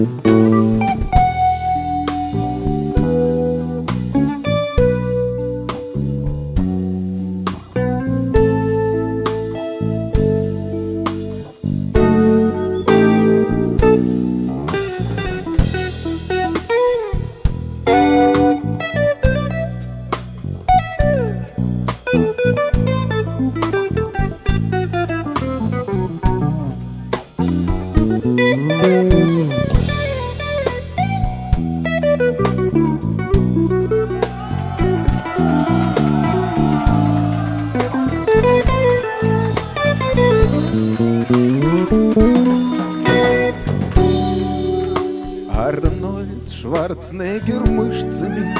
Арнольд Шварценеггер мышцами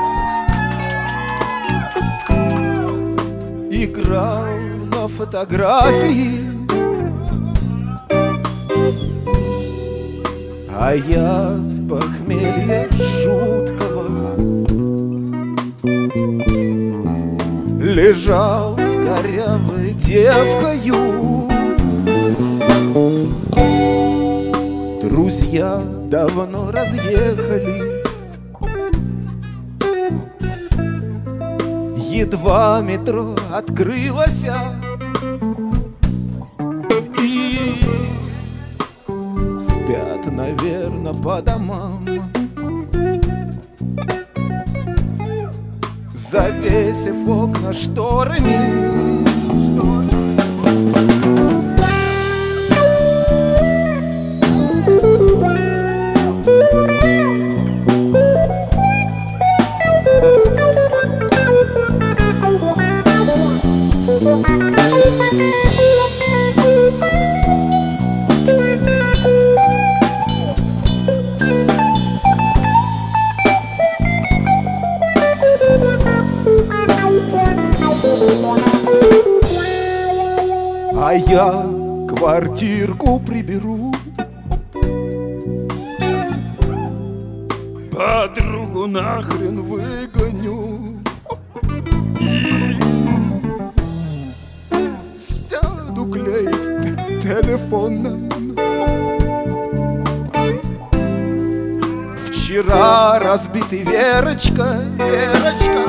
играл на фотографии, а я с похмелья жуткого лежал с корявой девкою. Друзья давно разъехались, едва метро открылось, и спят, наверно, по домам, завесив окна шторами. А я квартирку приберу, подругу нахрен выгоню и сяду клеить телефоном. Вчера разбитый Верочка, Верочка